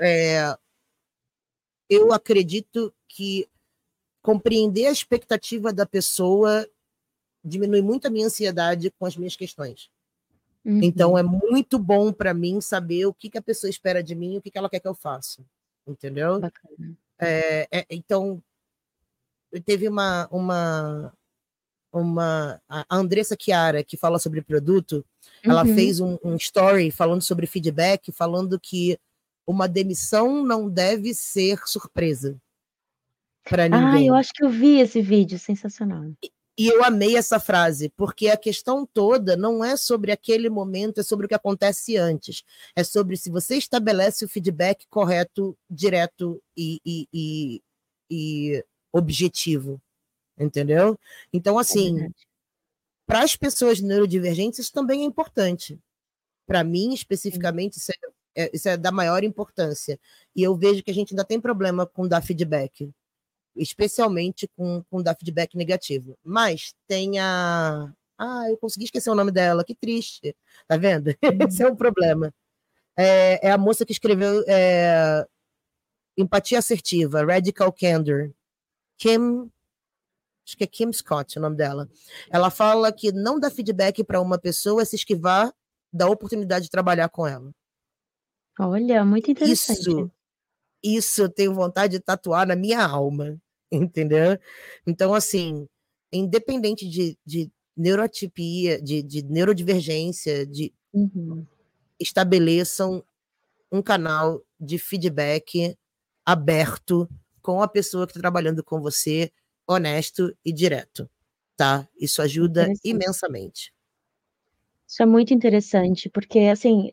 E: eu acredito que compreender a expectativa da pessoa diminui muito a minha ansiedade com as minhas questões. Então é muito bom para mim saber o que a pessoa espera de mim e o que ela quer que eu faça, entendeu?
A: Bacana.
E: Então teve a Andressa Chiara, que fala sobre produto, ela fez um story falando sobre feedback, falando que uma demissão não deve ser surpresa para
A: Ah, eu
E: ninguém.
A: acho que eu vi esse vídeo, sensacional.
E: E eu amei essa frase, porque a questão toda não é sobre aquele momento, é sobre o que acontece antes. É sobre se você estabelece o feedback correto, direto e objetivo. Entendeu? Então, assim, para as pessoas neurodivergentes, isso também é importante. Para mim, especificamente, isso é da maior importância. E eu vejo que a gente ainda tem problema com dar feedback, especialmente com dar feedback negativo. Mas tem eu consegui esquecer o nome dela, que triste. Tá vendo? Esse é um problema. É a moça que escreveu Empatia Assertiva, Radical Candor. Acho que é Kim Scott o nome dela. Ela fala que não dar feedback para uma pessoa é se esquivar da oportunidade de trabalhar com ela.
A: Olha, muito interessante.
E: Isso eu tenho vontade de tatuar na minha alma, entendeu? Então, assim, independente de neurotipia, de neurodivergência, estabeleçam um canal de feedback aberto com a pessoa que está trabalhando com você, honesto e direto, tá? Isso ajuda imensamente.
A: Isso é muito interessante, porque, assim,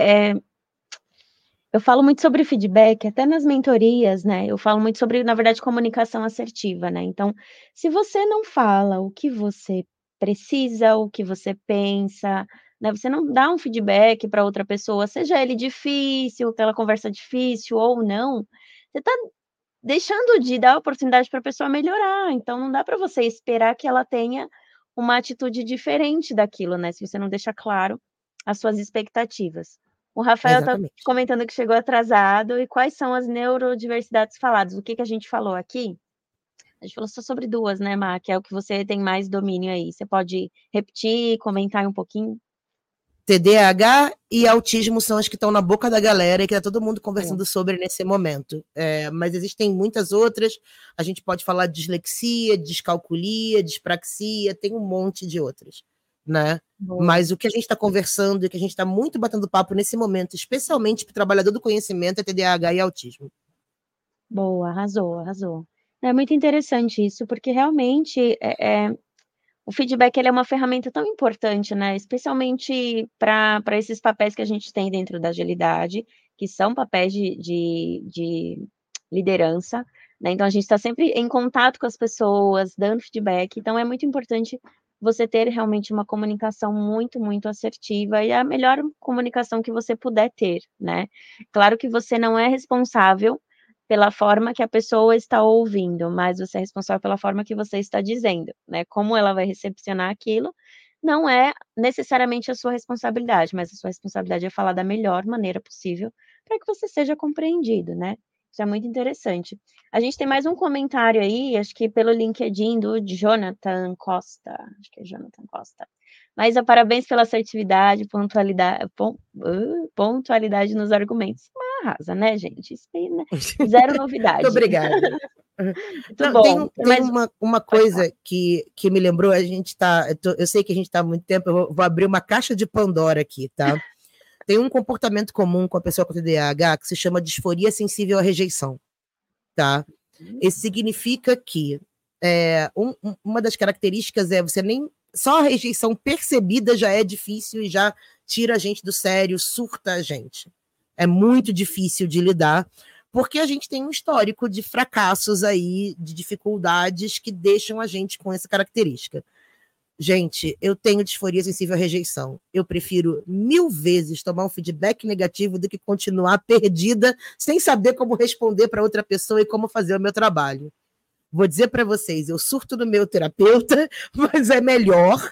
A: eu falo muito sobre feedback, até nas mentorias, né, eu falo muito sobre, na verdade, comunicação assertiva, né, então, se você não fala o que você precisa, o que você pensa, né? Você não dá um feedback para outra pessoa, seja ele difícil, aquela conversa difícil ou não, você está deixando de dar oportunidade para a pessoa melhorar. Então, não dá para você esperar que ela tenha uma atitude diferente daquilo, né? Se você não deixa claro as suas expectativas. O Rafael está
E: Exatamente.
A: comentando que chegou atrasado. E quais são as neurodiversidades faladas? O que a gente falou aqui? A gente falou só sobre 2, né, Má? Que é o que você tem mais domínio aí. Você pode repetir, comentar um pouquinho?
E: TDAH e autismo são as que estão na boca da galera e que tá todo mundo conversando sobre nesse momento. Mas existem muitas outras. A gente pode falar de dislexia, descalculia, dispraxia, tem um monte de outras, né?
A: Boa.
E: Mas o que a gente está conversando e que a gente está muito batendo papo nesse momento, especialmente para o trabalhador do conhecimento, é TDAH e autismo.
A: Boa, arrasou, arrasou. É muito interessante isso, porque realmente o feedback ele é uma ferramenta tão importante, né? Especialmente para esses papéis que a gente tem dentro da agilidade, que são papéis de liderança, né? Então a gente está sempre em contato com as pessoas, dando feedback. Então é muito importante você ter realmente uma comunicação muito, muito assertiva e a melhor comunicação que você puder ter, né? Claro que você não é responsável pela forma que a pessoa está ouvindo, mas você é responsável pela forma que você está dizendo, né? Como ela vai recepcionar aquilo, não é necessariamente a sua responsabilidade, mas a sua responsabilidade é falar da melhor maneira possível para que você seja compreendido, né? Isso é muito interessante. A gente tem mais um comentário aí, acho que pelo LinkedIn do Jonathan Costa. Acho que é Jonathan Costa. Mas parabéns pela assertividade, pontualidade nos argumentos. Arrasa, né, gente? Isso aí, né? Zero novidade.
E: Muito obrigada.
A: Muito bom.
E: Tem uma coisa que me lembrou, a gente tá. Eu sei que a gente está há muito tempo, eu vou abrir uma caixa de Pandora aqui, tá? Tem um comportamento comum com a pessoa com TDAH que se chama disforia sensível à rejeição, tá? Isso significa que uma das características é você nem. Só a rejeição percebida já é difícil e já tira a gente do sério, surta a gente. É muito difícil de lidar, porque a gente tem um histórico de fracassos aí, de dificuldades que deixam a gente com essa característica. Gente, eu tenho disforia sensível à rejeição. Eu prefiro 1000 vezes tomar um feedback negativo do que continuar perdida, sem saber como responder para outra pessoa e como fazer o meu trabalho. Vou dizer para vocês, eu surto no meu terapeuta, mas é melhor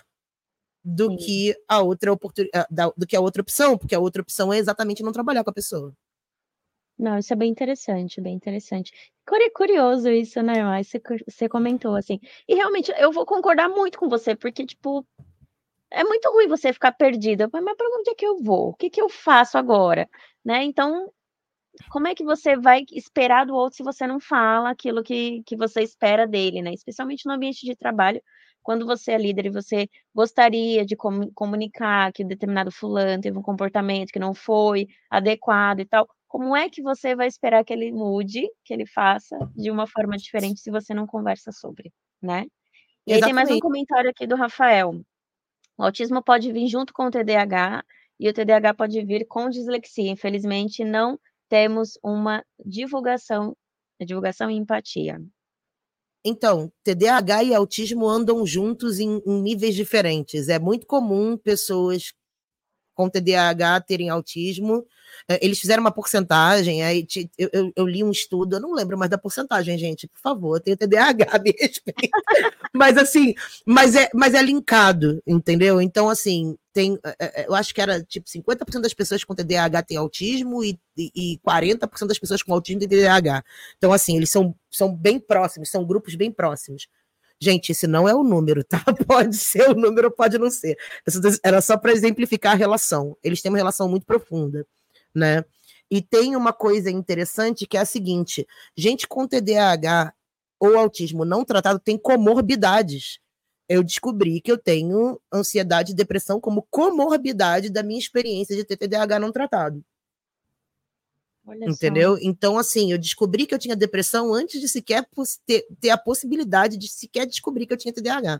E: do que a outra opção, porque a outra opção é exatamente não trabalhar com a pessoa.
A: Não, isso é bem interessante, bem interessante. Curioso isso, né, mas você comentou, assim. E realmente, eu vou concordar muito com você, porque, tipo, é muito ruim você ficar perdida. Mas para onde é que eu vou? O que eu faço agora? Né? Então, como é que você vai esperar do outro se você não fala aquilo que você espera dele, né? Especialmente no ambiente de trabalho, quando você é líder e você gostaria de comunicar que determinado fulano teve um comportamento que não foi adequado e tal. Como é que você vai esperar que ele mude, que ele faça de uma forma diferente se você não conversa sobre, né? E aí tem mais um
E: Exatamente.
A: comentário aqui do Rafael. O autismo pode vir junto com o TDAH e o TDAH pode vir com dislexia. Infelizmente, não temos uma divulgação e empatia.
E: Então, TDAH e autismo andam juntos em níveis diferentes. É muito comum pessoas com TDAH terem autismo. Eles fizeram uma porcentagem, aí eu li um estudo, eu não lembro mais da porcentagem, gente, por favor, eu tenho TDAH, me respeita. Mas assim, mas é linkado, entendeu? Então, assim, eu acho que era tipo 50% das pessoas com TDAH têm autismo e 40% das pessoas com autismo têm TDAH. Então, assim, eles são bem próximos, são grupos bem próximos. Gente, esse não é o número, tá? Pode ser o número, pode não ser. Era só para exemplificar a relação. Eles têm uma relação muito profunda, né? E tem uma coisa interessante que é a seguinte: gente com TDAH ou autismo não tratado tem comorbidades. Eu descobri que eu tenho ansiedade e depressão como comorbidade da minha experiência de ter TDAH não tratado.
A: Olha
E: entendeu?
A: Só.
E: Então, assim, eu descobri que eu tinha depressão antes de sequer ter a possibilidade de sequer descobrir que eu tinha TDAH.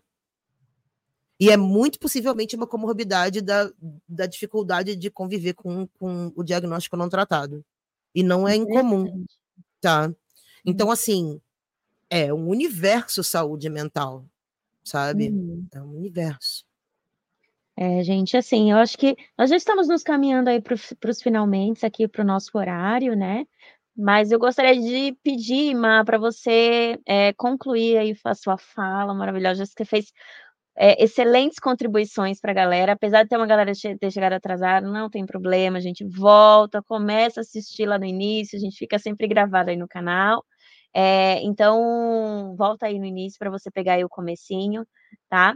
E: E é muito possivelmente uma comorbidade da dificuldade de conviver com o diagnóstico não tratado. E não é incomum, tá? Então, assim, é um universo saúde mental, sabe? É um universo.
A: Gente, assim, eu acho que nós já estamos nos caminhando aí para os finalmente aqui para o nosso horário, né? Mas eu gostaria de pedir, Má, para você concluir aí a sua fala maravilhosa. Você fez excelentes contribuições para a galera, apesar de ter uma galera ter chegado atrasada, não tem problema, a gente volta, começa a assistir lá no início, a gente fica sempre gravado aí no canal. Então, volta aí no início para você pegar aí o comecinho, tá?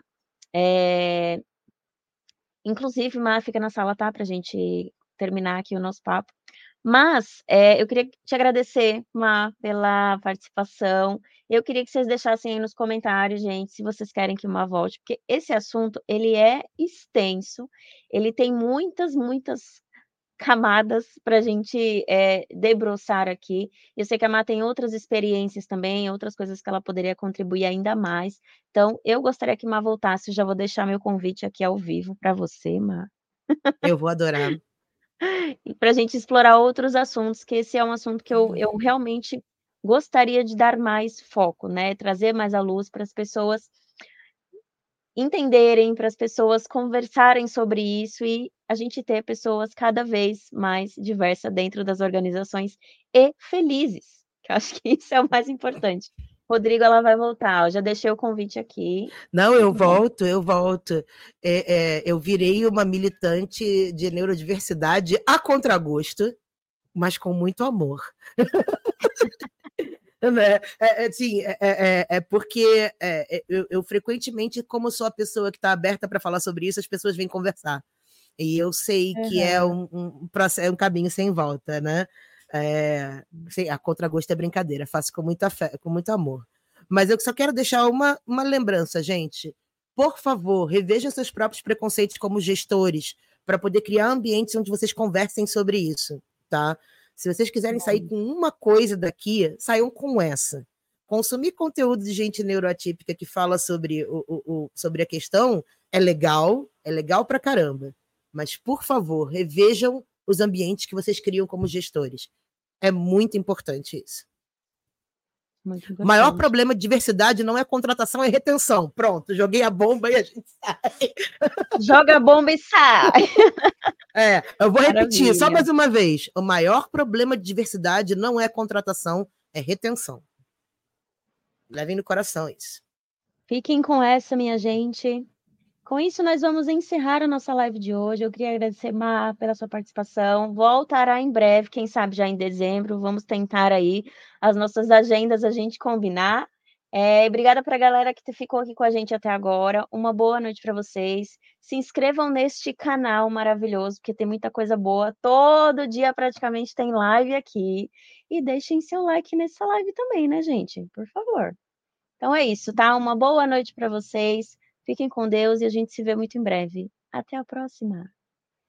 A: Inclusive, Má, fica na sala, tá? Pra gente terminar aqui o nosso papo. Mas eu queria te agradecer, Má, pela participação. Eu queria que vocês deixassem aí nos comentários, gente, se vocês querem que o Má volte, porque esse assunto, ele é extenso, ele tem muitas, muitas camadas para a gente debruçar aqui. Eu sei que a Má tem outras experiências também, outras coisas que ela poderia contribuir ainda mais. Então, eu gostaria que Má voltasse. Eu já vou deixar meu convite aqui ao vivo para você, Má.
E: Eu vou adorar.
A: E para a gente explorar outros assuntos, que esse é um assunto que eu realmente gostaria de dar mais foco, né? Trazer mais à luz para as pessoas entenderem, para as pessoas conversarem sobre isso e a gente ter pessoas cada vez mais diversas dentro das organizações e felizes, que eu acho que isso é o mais importante. Rodrigo, ela vai voltar, eu já deixei o convite aqui.
E: Não, eu volto, eu volto. Eu virei uma militante de neurodiversidade a contragosto, mas com muito amor. Né? Porque eu frequentemente, como sou a pessoa que está aberta para falar sobre isso, as pessoas vêm conversar. E eu sei que é um processo, é um caminho sem volta, né? A contragosto é brincadeira, faço com muita fé, com muito amor. Mas eu só quero deixar uma lembrança, gente. Por favor, revejam seus próprios preconceitos como gestores, para poder criar ambientes onde vocês conversem sobre isso, tá? Se vocês quiserem sair com uma coisa daqui, saiam com essa. Consumir conteúdo de gente neuroatípica que fala sobre, sobre a questão é legal pra caramba. Mas, por favor, revejam os ambientes que vocês criam como gestores. É muito importante isso.
A: Muito importante.
E: O maior problema de diversidade não é contratação, é retenção. Pronto, joguei a bomba e a gente sai.
A: Joga a bomba e sai!
E: Eu vou repetir
A: Maravilha.
E: só mais uma vez. O maior problema de diversidade não é contratação, é retenção. Levem no coração isso.
A: Fiquem com essa, minha gente. Com isso, nós vamos encerrar a nossa live de hoje. Eu queria agradecer, Má, pela sua participação. Voltará em breve, quem sabe já em dezembro. Vamos tentar aí as nossas agendas, a gente combinar. Obrigada para a galera que ficou aqui com a gente até agora. Uma boa noite para vocês. Se inscrevam neste canal maravilhoso, porque tem muita coisa boa. Todo dia praticamente tem live aqui. E deixem seu like nessa live também, né, gente? Por favor. Então é isso, tá? Uma boa noite para vocês. Fiquem com Deus e a gente se vê muito em breve. Até a próxima!